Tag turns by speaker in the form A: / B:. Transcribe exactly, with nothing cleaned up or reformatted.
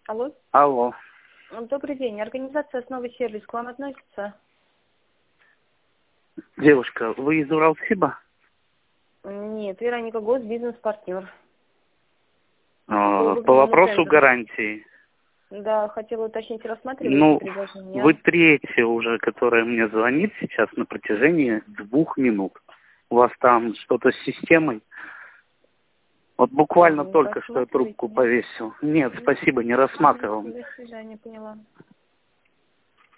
A: Алло.
B: Алло.
A: Добрый день. Организация «Основы сервис» к вам относится?
B: Девушка, вы из Уралсиба?
A: Нет, Вероника Гос, бизнес-партнер.
B: А, по вопросу гарантии.
A: Да, хотела уточнить, рассматриваете
B: Ну,
A: предложение?
B: вы третья уже, которая мне звонит сейчас на протяжении двух минут. У вас там что-то с системой? Вот буквально
A: Не
B: только что я трубку
A: рассматриваете, нет?
B: повесил. Нет, спасибо, не рассматривал.
A: До свидания, поняла.